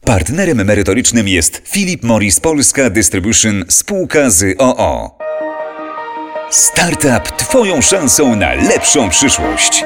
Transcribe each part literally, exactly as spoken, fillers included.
Partnerem merytorycznym jest Philip Morris Polska Distribution spółka z o o. Startup Twoją szansą na lepszą przyszłość.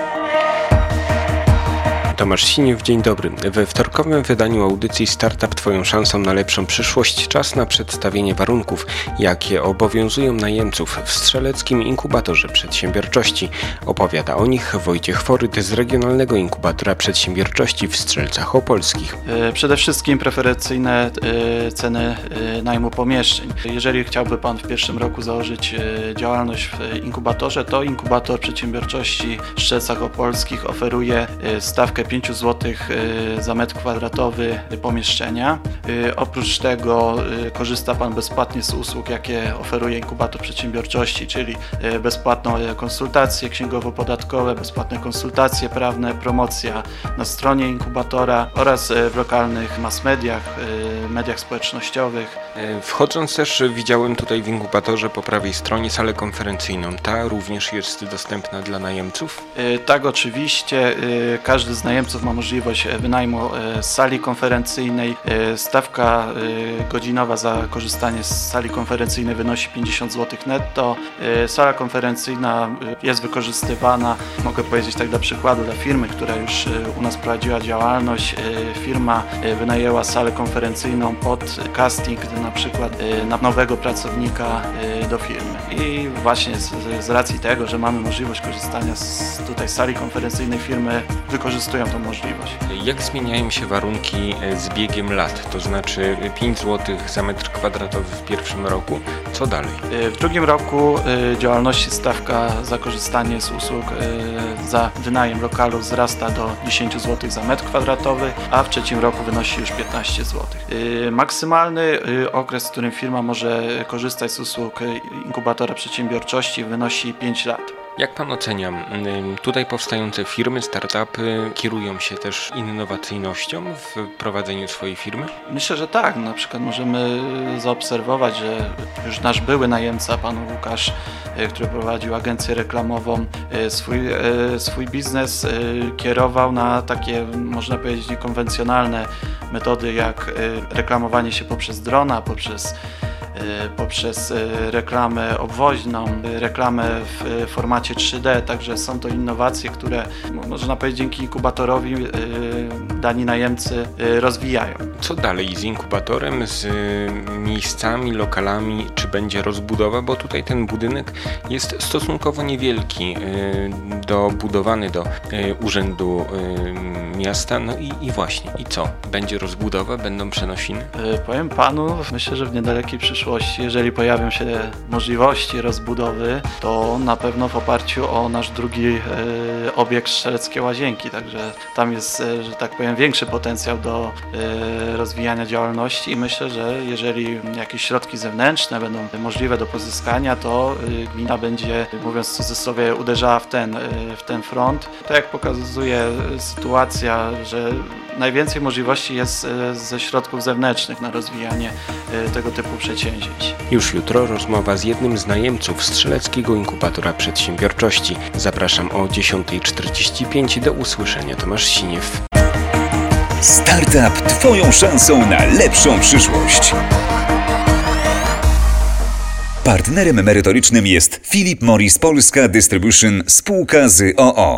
Tomasz Siniew, dzień dobry. We wtorkowym wydaniu audycji Startup Twoją szansą na lepszą przyszłość czas na przedstawienie warunków, jakie obowiązują najemców w Strzeleckim Inkubatorze Przedsiębiorczości. Opowiada o nich Wojciech Foryt z Regionalnego Inkubatora Przedsiębiorczości w Strzelcach Opolskich. Przede wszystkim preferencyjne ceny najmu pomieszczeń. Jeżeli chciałby Pan w pierwszym roku założyć działalność w inkubatorze, to Inkubator Przedsiębiorczości w Strzelcach Opolskich oferuje stawkę pięć złotych za metr kwadratowy pomieszczenia. Oprócz tego korzysta Pan bezpłatnie z usług, jakie oferuje Inkubator Przedsiębiorczości, czyli bezpłatne konsultacje księgowo-podatkowe, bezpłatne konsultacje prawne, promocja na stronie inkubatora oraz w lokalnych mass mediach, mediach społecznościowych. Wchodząc też widziałem tutaj w inkubatorze po prawej stronie salę konferencyjną. Ta również jest dostępna dla najemców? Tak, oczywiście. Każdy z najemców ma możliwość wynajmu sali konferencyjnej. Stawka godzinowa za korzystanie z sali konferencyjnej wynosi pięćdziesiąt złotych netto. Sala konferencyjna jest wykorzystywana, mogę powiedzieć tak dla przykładu, dla firmy, która już u nas prowadziła działalność. Firma wynajęła salę konferencyjną pod casting, na przykład na nowego pracownika do firmy. I właśnie z, z racji tego, że mamy możliwość korzystania z tutaj sali konferencyjnej, firmy wykorzystują tą możliwość. Jak zmieniają się warunki z biegiem lat? To znaczy pięć złotych za metr kwadratowy w pierwszym roku. Co dalej? W drugim roku działalności stawka za korzystanie z usług za wynajem lokalu wzrasta do dziesięć złotych za metr kwadratowy, a w trzecim roku wynosi już piętnaście złotych. Maksymalny okres, w którym firma może korzystać z usług Inkubatora Przedsiębiorczości, wynosi pięć lat. Jak Pan ocenia, tutaj powstające firmy, startupy kierują się też innowacyjnością w prowadzeniu swojej firmy? Myślę, że tak. Na przykład możemy zaobserwować, że już nasz były najemca, Pan Łukasz, który prowadził agencję reklamową, swój, swój biznes kierował na takie, można powiedzieć, niekonwencjonalne metody, jak reklamowanie się poprzez drona, poprzez poprzez reklamę obwoźną, reklamę w formacie trzy D, także są to innowacje, które można powiedzieć dzięki inkubatorowi dani najemcy rozwijają. Co dalej z inkubatorem, z miejscami, lokalami, czy będzie rozbudowa, bo tutaj ten budynek jest stosunkowo niewielki, dobudowany do Urzędu Miasta, no i, i właśnie, i co? Będzie rozbudowa, będą przenosiny? Powiem Panu, myślę, że w niedalekiej przyszłości, jeżeli pojawią się możliwości rozbudowy, to na pewno w oparciu o nasz drugi e, obiekt Strzeleckie Łazienki, także tam jest, e, że tak powiem, większy potencjał do e, rozwijania działalności i myślę, że jeżeli jakieś środki zewnętrzne będą możliwe do pozyskania, to e, gmina będzie, mówiąc w cudzysłowie, uderzała w ten, e, w ten front. Tak jak pokazuje sytuacja, że najwięcej możliwości jest ze środków zewnętrznych na rozwijanie tego typu przedsięwzięć. Już jutro rozmowa z jednym z najemców Strzeleckiego Inkubatora Przedsiębiorczości. Zapraszam o dziesiąta czterdzieści pięć. Do usłyszenia. Tomasz Siniew. Startup Twoją szansą na lepszą przyszłość. Partnerem merytorycznym jest Philip Morris Polska Distribution spółka z o o.